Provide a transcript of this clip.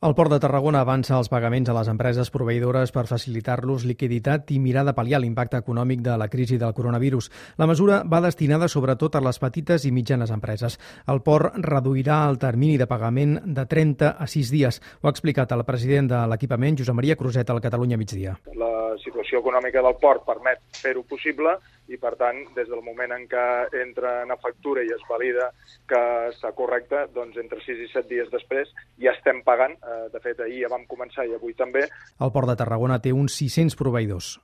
El Port de Tarragona avança els pagaments a les empreses proveïdores per facilitar-los liquiditat i mirar de pal·liar l'impacte econòmic de la crisi del coronavirus. La mesura va destinada sobretot a les petites i mitjanes empreses. El Port reduirà el termini de pagament de 30 a 6 dies. Ho ha explicat el president de l'equipament, Josep Maria Cruzet, al Catalunya Migdia. La situació econòmica del port permet fer-ho possible i, per tant, des del moment en què entra en factura i es valida que està correcte, doncs entre 6 i 7 dies després ja estem pagant. De fet, ahir ja vam començar i avui també. El Port de Tarragona té uns 600 proveïdors.